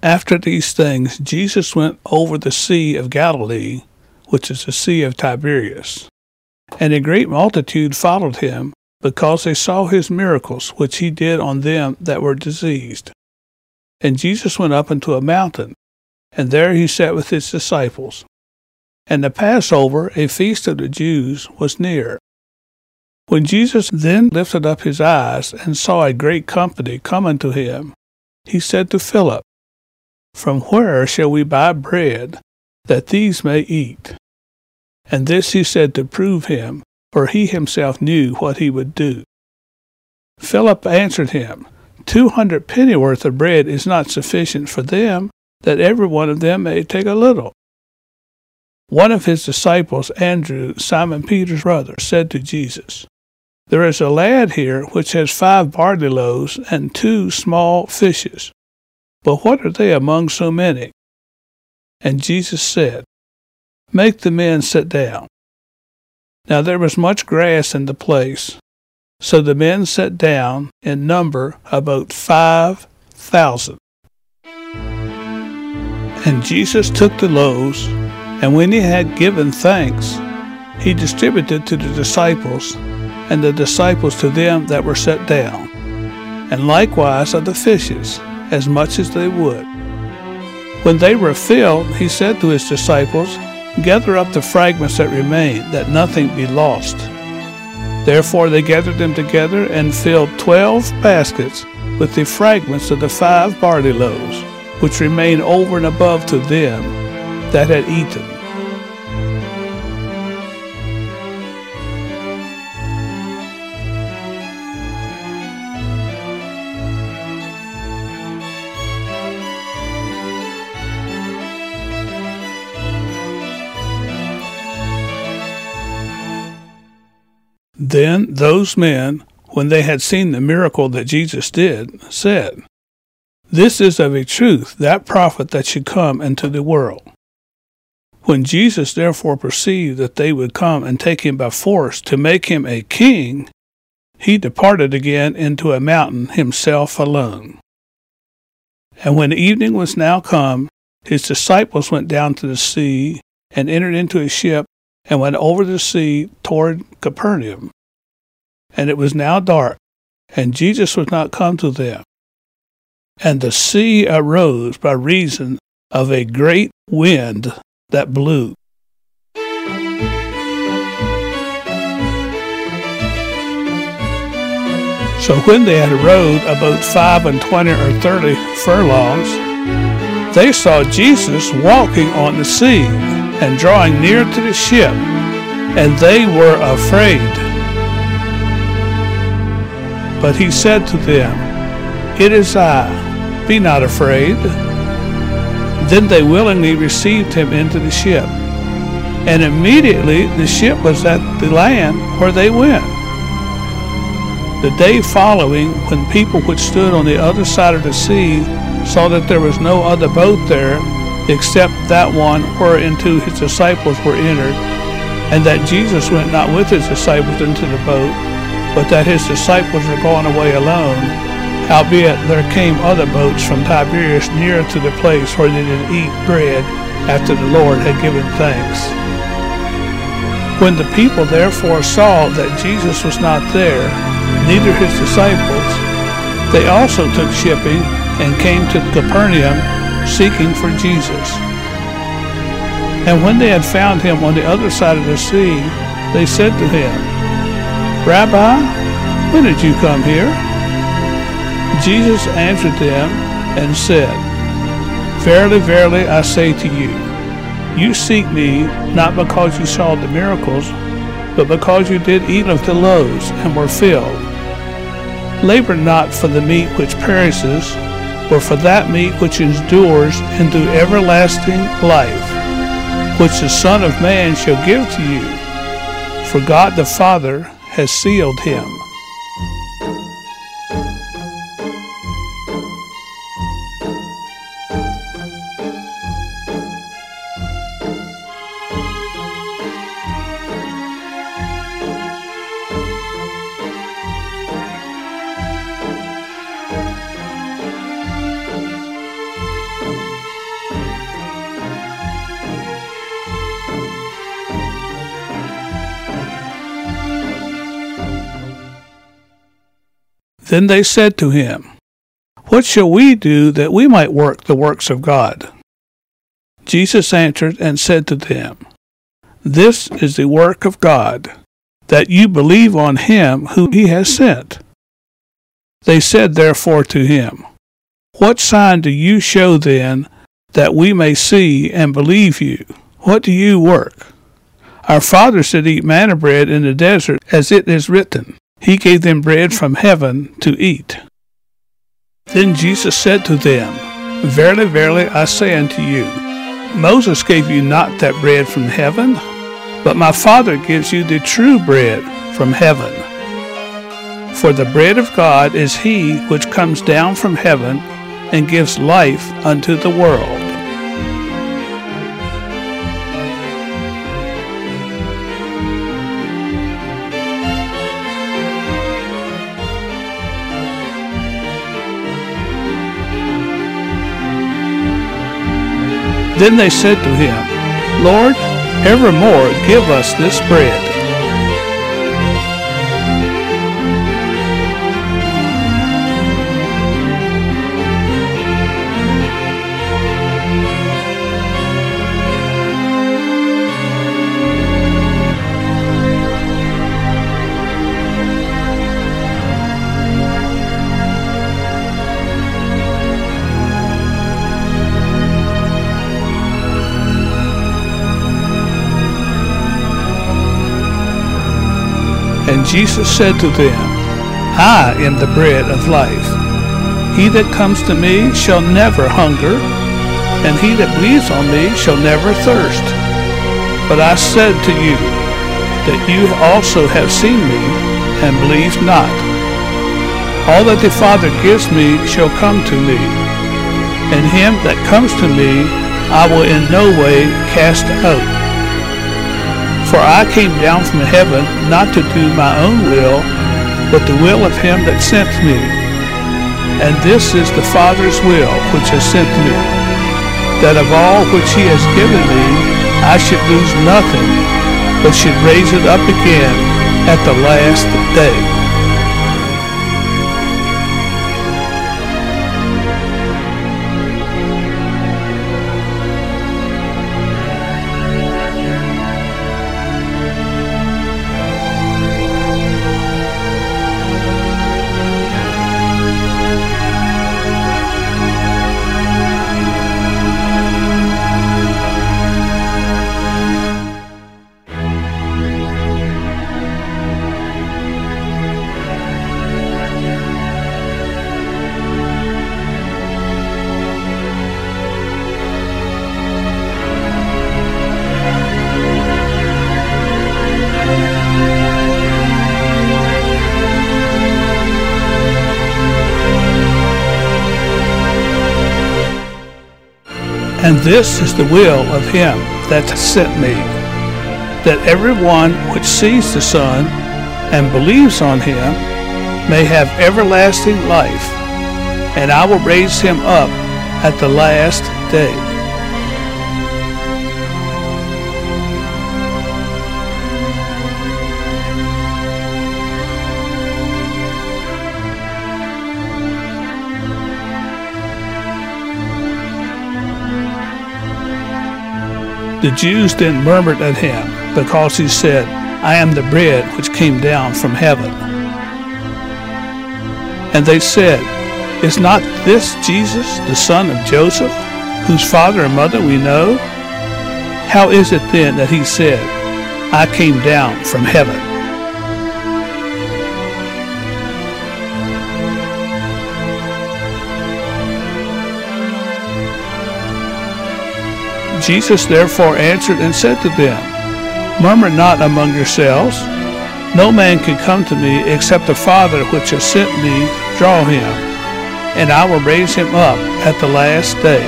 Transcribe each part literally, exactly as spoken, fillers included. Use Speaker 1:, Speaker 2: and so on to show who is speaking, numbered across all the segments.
Speaker 1: After these things, Jesus went over the Sea of Galilee, which is the Sea of Tiberias. And a great multitude followed him, because they saw his miracles, which he did on them that were diseased. And Jesus went up into a mountain, and there he sat with his disciples. And the Passover, a feast of the Jews, was near. When Jesus then lifted up his eyes, and saw a great company come unto him, he said to Philip, From where shall we buy bread, that these may eat? And this he said to prove him, for he himself knew what he would do. Philip answered him, Two hundred pennyworth of bread is not sufficient for them, that every one of them may take a little. One of his disciples, Andrew, Simon Peter's brother, said to Jesus, There is a lad here which has five barley loaves and two small fishes. But what are they among so many? And Jesus said, Make the men sit down. Now there was much grass in the place, so the men sat down, in number about five thousand. And Jesus took the loaves, and when he had given thanks, he distributed to the disciples, and the disciples to them that were set down, and likewise of the fishes, as much as they would. When they were filled, he said to his disciples, Gather up the fragments that remain, that nothing be lost. Therefore they gathered them together, and filled twelve baskets with the fragments of the five barley loaves, which remained over and above to them that had eaten. Then those men, when they had seen the miracle that Jesus did, said, This is of a truth that prophet that should come into the world. When Jesus therefore perceived that they would come and take him by force to make him a king, he departed again into a mountain himself alone. And when evening was now come, his disciples went down to the sea, and entered into a ship, and went over the sea toward Capernaum. And it was now dark, and Jesus was not come to them. And the sea arose by reason of a great wind that blew. So when they had rowed about five and twenty or thirty furlongs, they saw Jesus walking on the sea, and drawing near to the ship, and they were afraid. But he said to them, It is I, be not afraid. Then they willingly received him into the ship, and immediately the ship was at the land where they went. The day following, when people which stood on the other side of the sea saw that there was no other boat there, except that one whereinto his disciples were entered, and that Jesus went not with his disciples into the boat, but that his disciples were gone away alone. Howbeit there came other boats from Tiberias near to the place where they did eat bread after the Lord had given thanks. When the people therefore saw that Jesus was not there, neither his disciples, they also took shipping and came to Capernaum, seeking for Jesus. And when they had found him on the other side of the sea, they said to him, Rabbi, when did you come here? Jesus answered them and said, Verily, verily, I say to you, you seek me not because you saw the miracles, but because you did eat of the loaves and were filled. Labor not for the meat which perishes, but for that meat which endures into everlasting life, which the Son of Man shall give to you. For God the Father has sealed him. Then they said to him, What shall we do that we might work the works of God? Jesus answered and said to them, This is the work of God, that you believe on him whom he has sent. They said therefore to him, What sign do you show then, that we may see and believe you? What do you work? Our fathers did eat manna bread in the desert, as it is written, He gave them bread from heaven to eat. Then Jesus said to them, Verily, verily, I say unto you, Moses gave you not that bread from heaven, but my Father gives you the true bread from heaven. For the bread of God is he which comes down from heaven and gives life unto the world. Then they said to him, Lord, evermore give us this bread. And Jesus said to them, I am the bread of life. He that comes to me shall never hunger, and he that believes on me shall never thirst. But I said to you, that you also have seen me, and believe not. All that the Father gives me shall come to me, and him that comes to me I will in no way cast out. For I came down from heaven not to do my own will, but the will of him that sent me. And this is the Father's will which has sent me, that of all which he has given me I should lose nothing, but should raise it up again at the last day. And this is the will of him that sent me, that every one which sees the Son and believes on him may have everlasting life, and I will raise him up at the last day. The Jews then murmured at him, because he said, I am the bread which came down from heaven. And they said, Is not this Jesus, the son of Joseph, whose father and mother we know? How is it then that he said, I came down from heaven? Jesus therefore answered and said to them, Murmur not among yourselves. No man can come to me except the Father which has sent me draw him, and I will raise him up at the last day.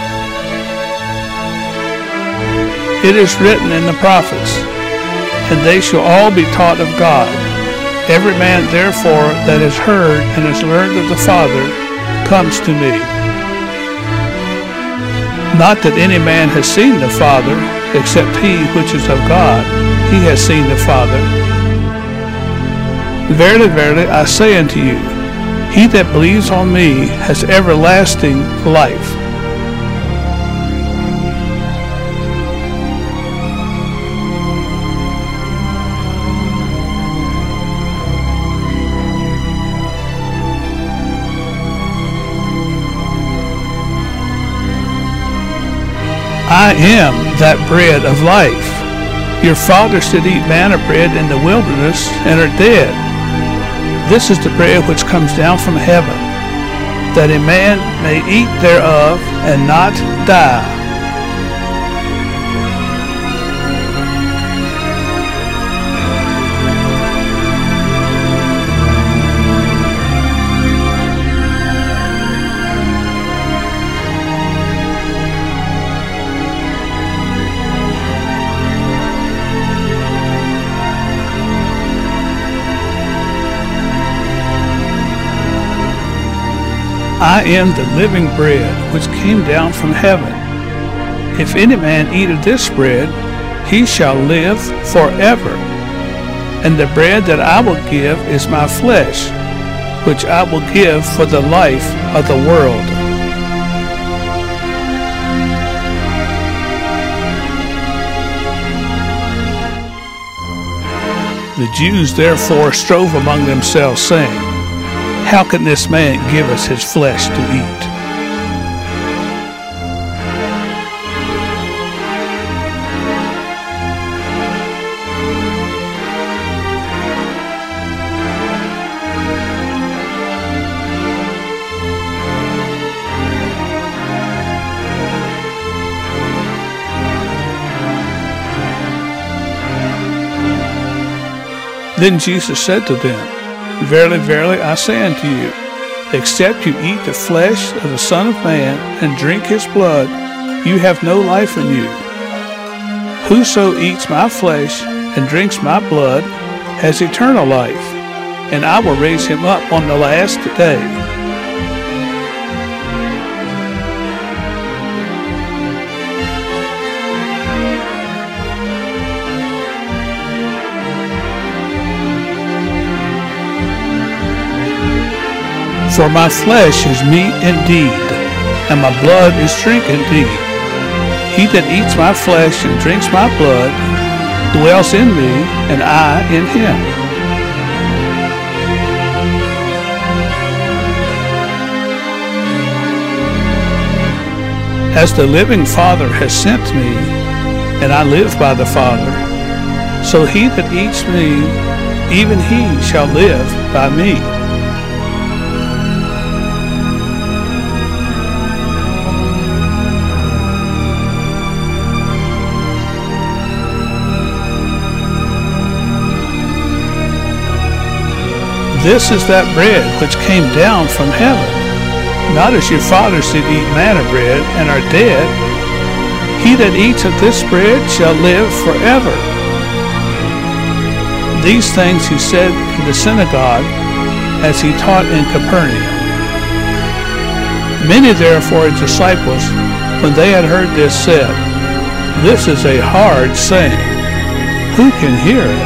Speaker 1: It is written in the prophets, and they shall all be taught of God. Every man therefore that has heard and has learned of the Father comes to me. Not that any man has seen the Father, except he which is of God, he has seen the Father. Verily, verily, I say unto you, He that believes on me has everlasting life. I am that bread of life. Your fathers did eat manna bread in the wilderness and are dead. This is the bread which comes down from heaven, that a man may eat thereof and not die. I am the living bread which came down from heaven. If any man eat of this bread, he shall live forever. And the bread that I will give is my flesh, which I will give for the life of the world. The Jews therefore strove among themselves, saying, how can this man give us his flesh to eat? Then Jesus said to them, verily, verily, I say unto you, except you eat the flesh of the Son of Man and drink his blood, you have no life in you. Whoso eats my flesh and drinks my blood has eternal life, and I will raise him up on the last day. For my flesh is meat indeed, and my blood is drink indeed. He that eats my flesh and drinks my blood dwells in me, and I in him. As the living Father has sent me, and I live by the Father, so he that eats me, even he shall live by me. This is that bread which came down from heaven, not as your fathers did eat manna bread and are dead. He that eats of this bread shall live forever. These things he said in the synagogue as he taught in Capernaum. Many therefore his disciples, when they had heard this, said, this is a hard saying. Who can hear it?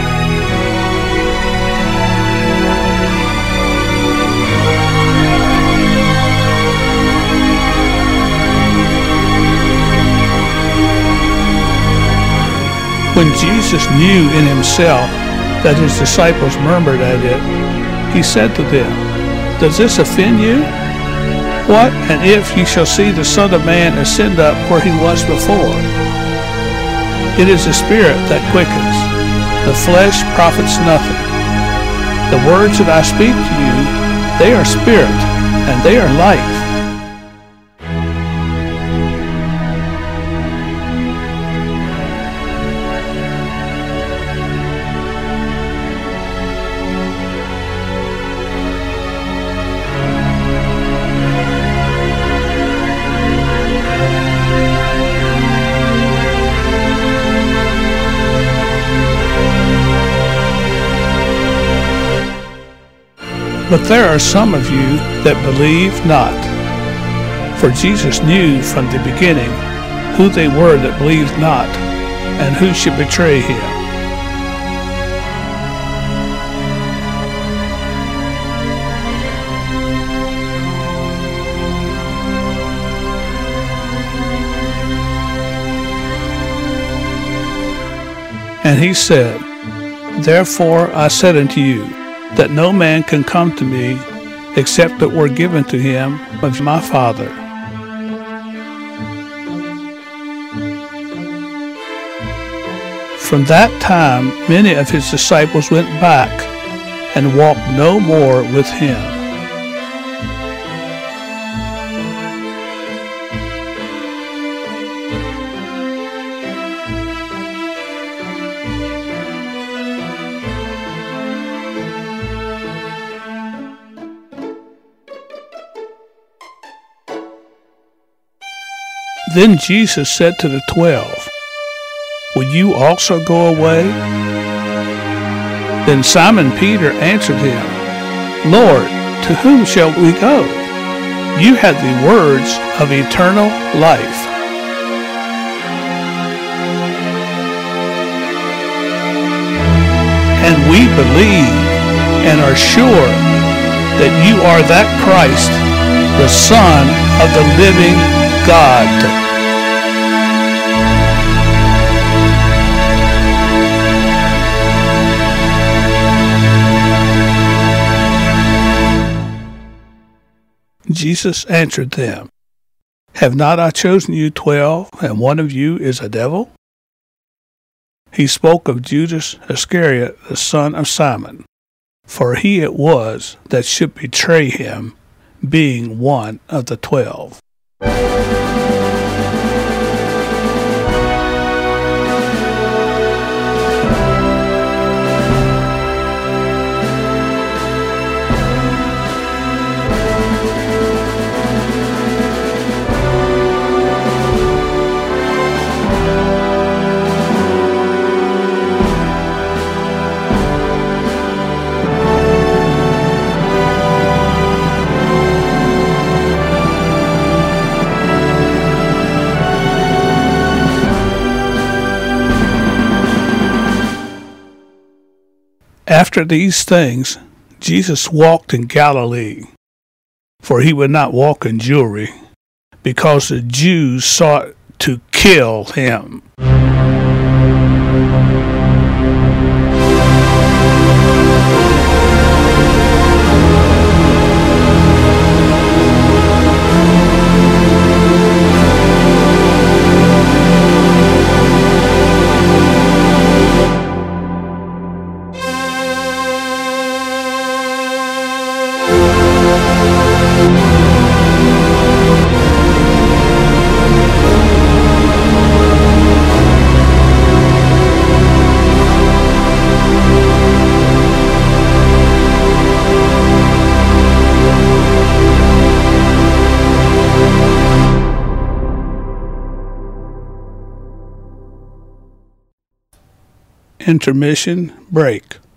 Speaker 1: When Jesus knew in himself that his disciples murmured at it, he said to them, does this offend you? What, and if ye shall see the Son of Man ascend up where he was before? It is the Spirit that quickens, the flesh profits nothing. The words that I speak to you, they are spirit, and they are life. But there are some of you that believe not. For Jesus knew from the beginning who they were that believed not, and who should betray him. And he said, Therefore I said unto you, that no man can come to me, except it were given to him of my Father. From that time many of his disciples went back, and walked no more with him. Then Jesus said to the twelve, Will you also go away? Then Simon Peter answered him, Lord, to whom shall we go? You have the words of eternal life. And we believe and are sure that you are that Christ, the Son of the living God. Jesus answered them, Have not I chosen you twelve, and one of you is a devil? He spoke of Judas Iscariot, the son of Simon, for he it was that should betray him, being one of the twelve. After these things, Jesus walked in Galilee, for he would not walk in Jewry, because the Jews sought to kill him. Intermission break.